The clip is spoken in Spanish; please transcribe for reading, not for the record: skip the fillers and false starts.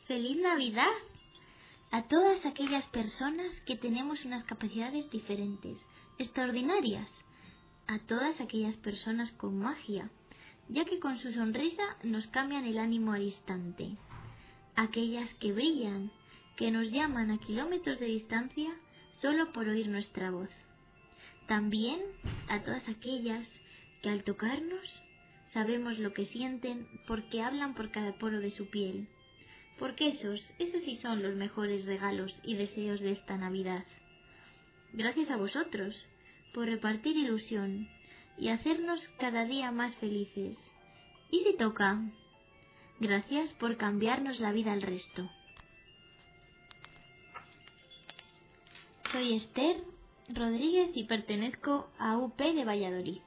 ¡Feliz Navidad! A todas aquellas personas que tenemos unas capacidades diferentes, extraordinarias. A todas aquellas personas con magia, ya que con su sonrisa nos cambian el ánimo al instante. Aquellas que brillan, que nos llaman a kilómetros de distancia solo por oír nuestra voz. También a todas aquellas que al tocarnos sabemos lo que sienten porque hablan por cada poro de su piel. Porque esos sí son los mejores regalos y deseos de esta Navidad. Gracias a vosotros por repartir ilusión y hacernos cada día más felices. ¿Y si toca? Gracias por cambiarnos la vida al resto. Soy Esther Rodríguez y pertenezco a UP de Valladolid.